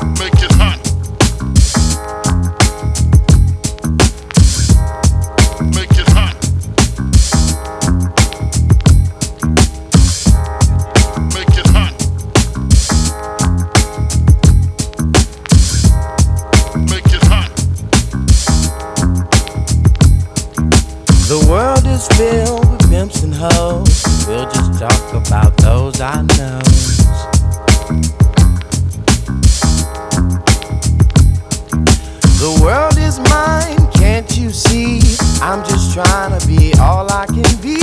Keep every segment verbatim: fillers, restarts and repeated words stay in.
Make it hot. Make it hot. Make it hot. Make it hot. The world is filled with pimps and hoes. We'll just talk about those I know. The world is mine, can't you see? I'm just trying to be all I can be.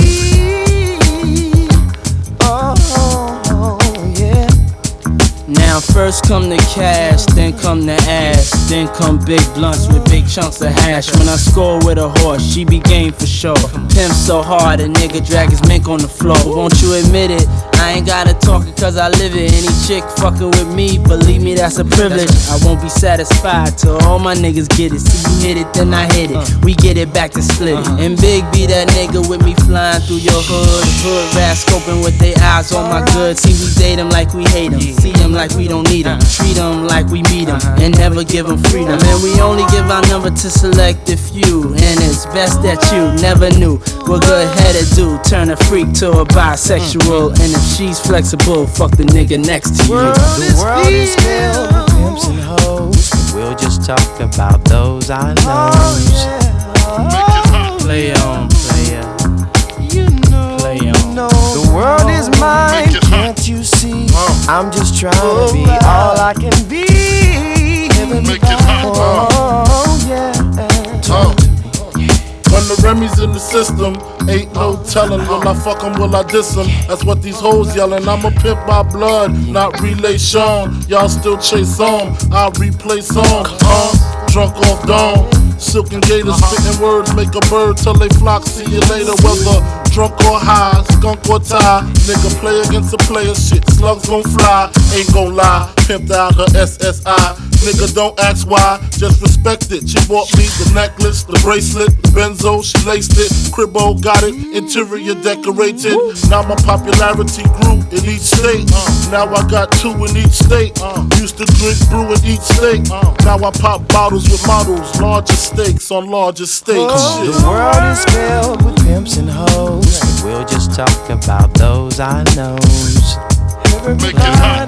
Oh, oh, oh, yeah. Now first come the cash, then come the ass, then come big blunts with big chunks of hash. When I score with a horse, she be game for sure. Pimp so hard, a nigga drag his mink on the floor. Won't you admit it? I ain't gotta talk it cause I live it. Any chick fucking with me, believe me, that's a privilege. I won't be satisfied till all my niggas get it. See you hit it, then I hit it. We get it back to split it. And Big be that nigga with me flying through your hood. Hood rats scoping with their eyes on my goods. See we date them like we hate them. See them like we don't need them. Treat them like we meet them. And never give them freedom. And we only give our number to select a few. And it's best that you never knew what good headed do. Turn a freak to a bisexual. And if she's flexible, fuck the nigga next to you. The world is filled with pimps and hoes. We'll just talk about those I know. Play on, player. You know, Play you on. know. The world is mine, can't you see? I'm just trying to be all I can be. Make it hot. Oh, yeah. Oh. When the Remy's in the system, ain't no telling. Will I fuck 'em, will I diss 'em? That's what these hoes yelling. I'm a pimp by blood, not relation. Y'all still chase on, I replay songs. Uh, drunk off dawn, silk and gators spitting words, make a bird till they flock. See you later, whether drunk or high, skunk or tie. Nigga play against a player, shit, slugs gon' fly. Ain't gon' lie, pimped out her S S I. Nigga, don't ask why, just respect it. She bought me the necklace, the bracelet, the benzo, she laced it. Cribbo got it, interior decorated. Now my popularity grew in each state. Now I got two in each state. Used to drink brew in each state. Now I pop bottles with models, larger stakes on larger stakes. Oh, the world is filled with pimps and hoes. We'll just talk about those I know. Make it hot.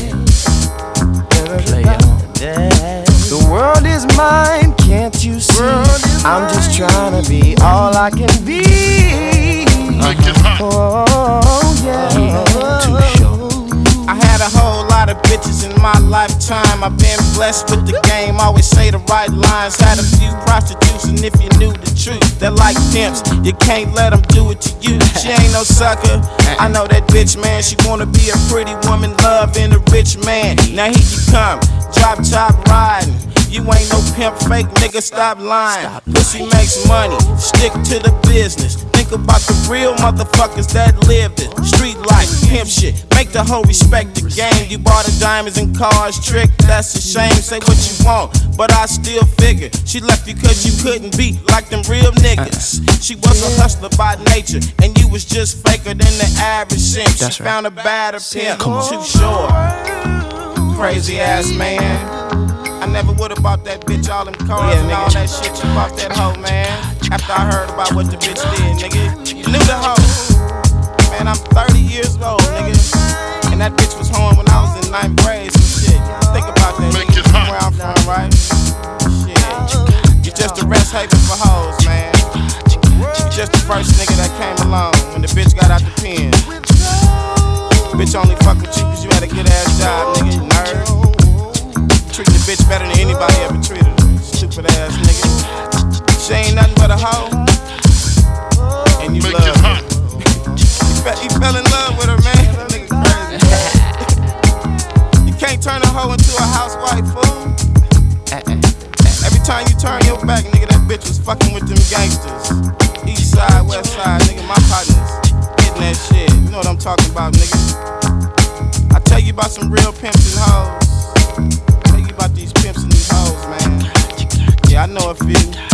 Play on. The world is mine, can't you see? I'm just trying to be all I can be. Make it hot. Oh, yeah. Too short. I had a whole lot of bitches in my lifetime. I've been blessed with the game, always say the right lines. Had a few prostitutes, and if you knew the truth, they're like pimps, you can't let them do it to you. She ain't no sucker, I know that bitch, man. She wanna be a pretty woman, loving a rich man. Now here you come, drop top riding. You ain't no pimp, fake nigga, stop lying. Pussy makes money, stick to the business. Think about the real motherfuckers that live it. Street life, pimp shit, make the whole respect the game. You bought the diamonds and cars, trick, that's a shame. Say what you want, but I still figure she left you cause you couldn't be like them real niggas. She was a hustler by nature, and you was just faker than the average simp. She found a badder pimp, too short. Crazy ass man. I never would have bought that bitch all them cars yeah, and all that shit. You bought that hoe, man. After I heard about what the bitch did, nigga. You knew the hoe. Man, I'm thirty years old, nigga. And that bitch was home when I was in ninth grade. Some shit. Think about that, Make nigga. it hot. Where I'm from, right? Shit. You just a rest haven for hoes, man. You just the first nigga that came along when the bitch got out the pen. Bitch only fuck with you cause you had a good ass job, nigga. Nerd. Treat the bitch better than anybody ever treated her. Stupid ass nigga. She ain't nothing but a hoe. And you Make love it her. hot. You, fe- you fell in love with her, man. That nigga crazy. You can't turn a hoe into a housewife, fool. Every time you turn your back, nigga, that bitch was fucking with them gangsters. East side, west side, nigga, my partners getting that shit. You know what I'm talking about, nigga. I tell you about some real pimps and hoes. Tell you about these pimps and these hoes, man. Yeah, I know a few.